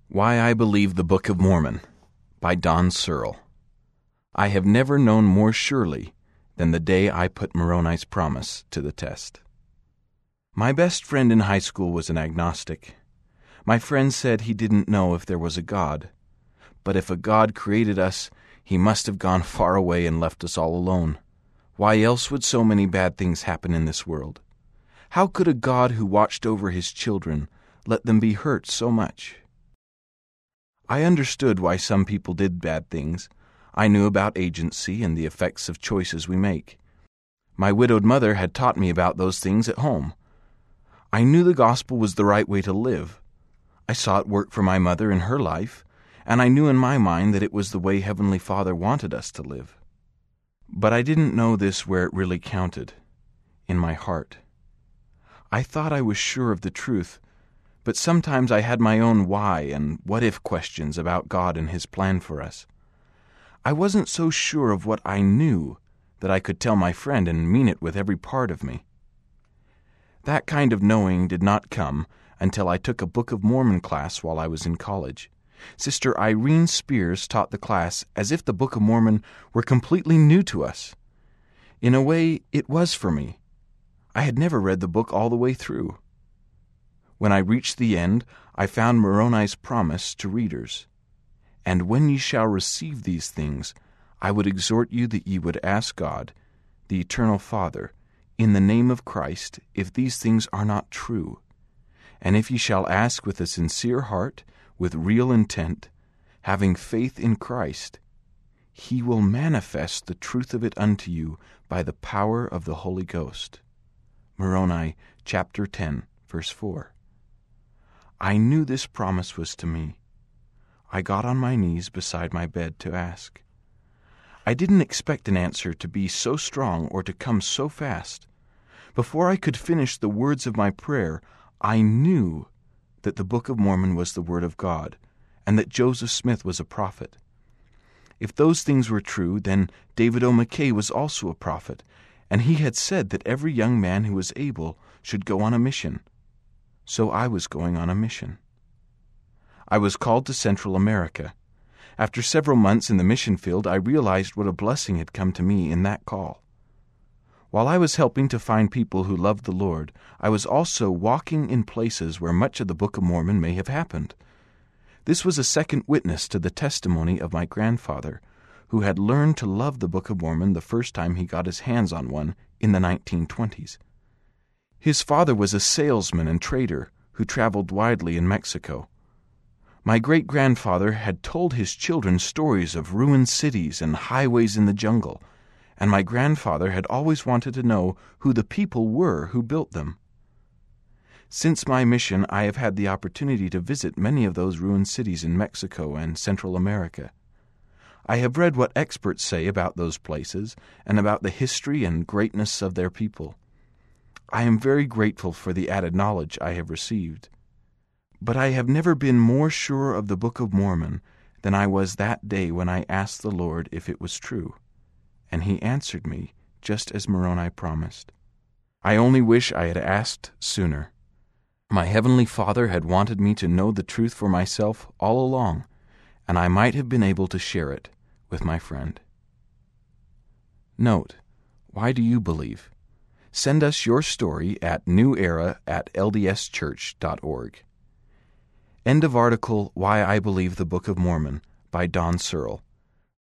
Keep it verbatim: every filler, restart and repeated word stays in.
Why I Believe the Book of Mormon by Don Searle. I have never known more surely than the day I put Moroni's promise to the test. My best friend in high school was an agnostic. My friend said he didn't know if there was a God, but if a God created us, he must have gone far away and left us all alone. Why else would so many bad things happen in this world? How could a God who watched over his children let them be hurt so much? I understood why some people did bad things. I knew about agency and the effects of choices we make. My widowed mother had taught me about those things at home. I knew the gospel was the right way to live. I saw it work for my mother in her life, and I knew in my mind that it was the way Heavenly Father wanted us to live. But I didn't know this where it really counted, in my heart. I thought I was sure of the truth, but sometimes I had my own why and what-if questions about God and His plan for us. I wasn't so sure of what I knew that I could tell my friend and mean it with every part of me. That kind of knowing did not come until I took a Book of Mormon class while I was in college. Sister Irene Spears taught the class as if the Book of Mormon were completely new to us. In a way, it was for me. I had never read the book all the way through. When I reached the end, I found Moroni's promise to readers. And when ye shall receive these things, I would exhort you that ye would ask God, the Eternal Father, in the name of Christ, if these things are not true. And if ye shall ask with a sincere heart, with real intent, having faith in Christ, He will manifest the truth of it unto you by the power of the Holy Ghost. Moroni, chapter ten, verse four. I knew this promise was to me. I got on my knees beside my bed to ask. I didn't expect an answer to be so strong or to come so fast. Before I could finish the words of my prayer, I knew that the Book of Mormon was the Word of God, and that Joseph Smith was a prophet. If those things were true, then David O. McKay was also a prophet, and he had said that every young man who was able should go on a mission. So I was going on a mission. I was called to Central America. After several months in the mission field, I realized what a blessing had come to me in that call. While I was helping to find people who loved the Lord, I was also walking in places where much of the Book of Mormon may have happened. This was a second witness to the testimony of my grandfather, who had learned to love the Book of Mormon the first time he got his hands on one in the nineteen twenties. His father was a salesman and trader who traveled widely in Mexico. My great-grandfather had told his children stories of ruined cities and highways in the jungle, and my grandfather had always wanted to know who the people were who built them. Since my mission, I have had the opportunity to visit many of those ruined cities in Mexico and Central America. I have read what experts say about those places and about the history and greatness of their people. I am very grateful for the added knowledge I have received. But I have never been more sure of the Book of Mormon than I was that day when I asked the Lord if it was true, and He answered me just as Moroni promised. I only wish I had asked sooner. My Heavenly Father had wanted me to know the truth for myself all along, and I might have been able to share it with my friend. Note, why do you believe? Send us your story at newera at l d s church dot org. End of article, Why I Believe the Book of Mormon by Don Searle.